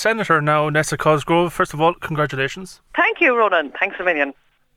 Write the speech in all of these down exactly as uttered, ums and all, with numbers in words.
Senator now, Nessa Cosgrove. First of all, congratulations. Thank you, Ronan. Thanks a million.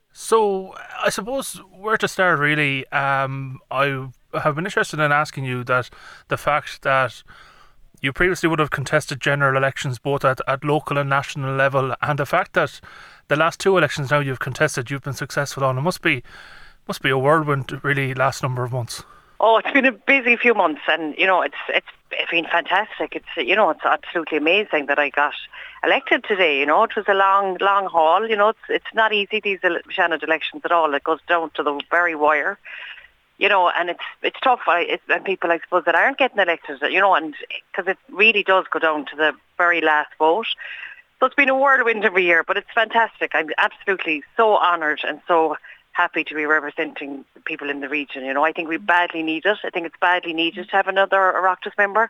So, I suppose where to start really, um, I have been interested in asking you that the fact that you previously would have contested general elections both at, at local and national level, and the fact that the last two elections now you've contested, you've been successful on. It must be, must be a whirlwind really last number of months. Oh, it's been a busy few months, and you know, it's it's it's been fantastic. It's you know, it's absolutely amazing that I got elected today. You know, it was a long, long haul. You know, it's it's not easy, these ele- Shannon elections at all. It goes down to the very wire. You know, and it's it's tough. I, it's, and people, I suppose, that aren't getting elected. You know, and because it really does go down to the very last vote. So it's been a whirlwind every year, but it's fantastic. I'm absolutely so honoured and so happy to be representing people in the region. You know, I think we badly need it. I think it's badly needed to have another Oireachtas member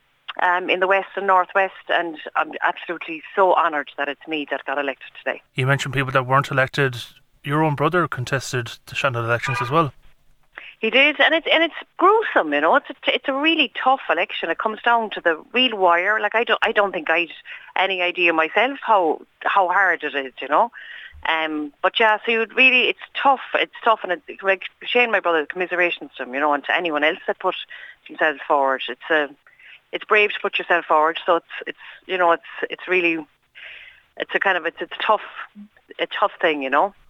um, in the West and Northwest, and I'm absolutely so honoured that it's me that got elected today. You mentioned people that weren't elected. Your own brother contested the Shannon elections as well. He did, and it's and it's gruesome. You know, it's a, it's a really tough election. It comes down to the real wire. Like I don't I don't think I'd any idea myself how how hard it is. You know. Um, but yeah, so you'd really, it's tough, it's tough, and it's like Shane, my brother, commiserations to him, you know, and to anyone else that put themselves forward. It's a, it's brave to put yourself forward. So it's, it's, you know, it's, it's really, it's a kind of, it's, it's tough, a tough thing, you know.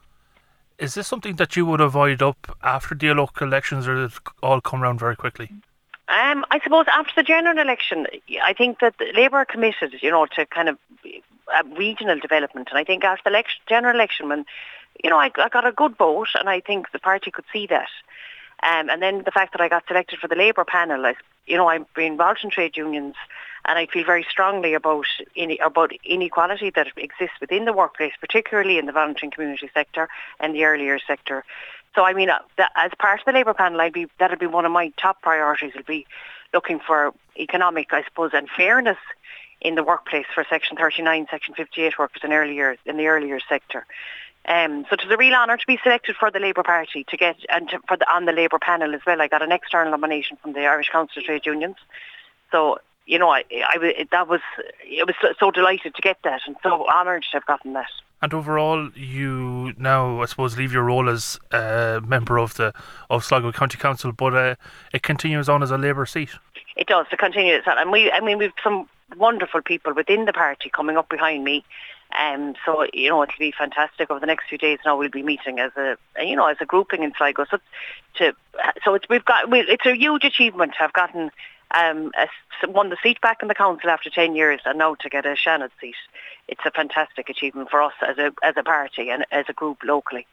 Is this something that you would avoid up after the local elections, or did it all come around very quickly? Um, I suppose after the general election, I think that Labour are committed, you know, to kind of uh, regional development. And I think after the election, general election, when, you know, I, I got a good vote, and I think the party could see that. Um, and then the fact that I got selected for the Labour panel, I, you know, I've been involved in trade unions, and I feel very strongly about in, about inequality that exists within the workplace, particularly in the voluntary and community sector and the early years sector. So, I mean, uh, that, as part of the Labour panel, I'd be, that'd be one of my top priorities. Would be looking for economic, I suppose, and fairness in the workplace for Section thirty-nine, Section fifty-eight workers in early years, in the early years sector. Um, so, it was a real honour to be selected for the Labour Party to get and to, for the on the Labour panel as well. I got an external nomination from the Irish Council of Trade Unions. So, you know, I, I that was it was so, so delighted to get that, and so honoured to have gotten that. And overall, you now, I suppose, leave your role as a member of the of Sligo County Council, but uh, it continues on as a Labour seat. It does to continue it, and we, I mean, we've some wonderful people within the party coming up behind me, and um, so you know it'll be fantastic over the next few days. Now we'll be meeting as a, you know, as a grouping in Sligo. So to so it's we've got we, it's a huge achievement to have gotten um a, won the seat back in the council after ten years, and now to get a Shannon seat. It's a fantastic achievement for us as a as a party and as a group locally.